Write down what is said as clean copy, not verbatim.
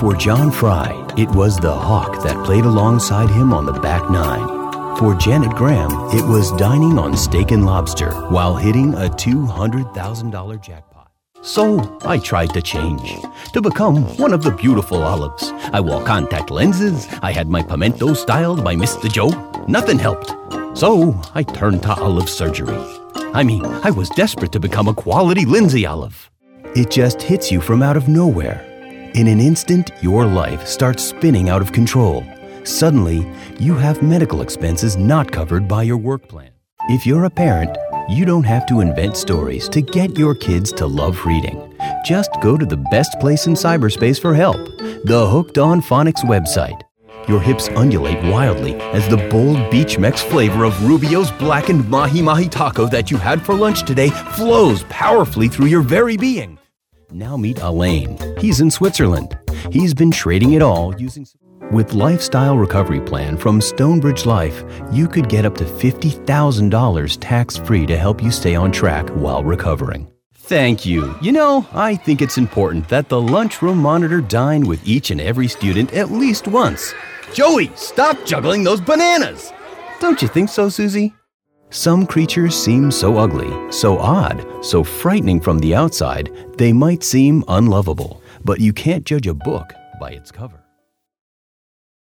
For John Fry, it was the hawk that played alongside him on the back nine. For Janet Graham, it was dining on steak and lobster while hitting a $200,000 jackpot. So I tried to change, to become one of the beautiful Olives. I wore contact lenses, I had my pimento styled by Mr. Joe. Nothing helped. So I turned to olive surgery. I was desperate to become a quality Lindsay olive. It just hits you from out of nowhere. In an instant, your life starts spinning out of control. Suddenly, you have medical expenses not covered by your work plan. If you're a parent, you don't have to invent stories to get your kids to love reading. Just go to the best place in cyberspace for help, the Hooked on Phonics website. Your hips undulate wildly as the bold Beach Mex flavor of Rubio's blackened mahi-mahi taco that you had for lunch today flows powerfully through your very being. Now meet Alain. He's in Switzerland. He's been trading it all using... With Lifestyle Recovery Plan from Stonebridge Life, you could get up to $50,000 tax-free to help you stay on track while recovering. Thank you. I think it's important that the lunchroom monitor dine with each and every student at least once. Joey, stop juggling those bananas! Don't you think so, Susie? Some creatures seem so ugly, so odd, so frightening from the outside, they might seem unlovable. But you can't judge a book by its cover.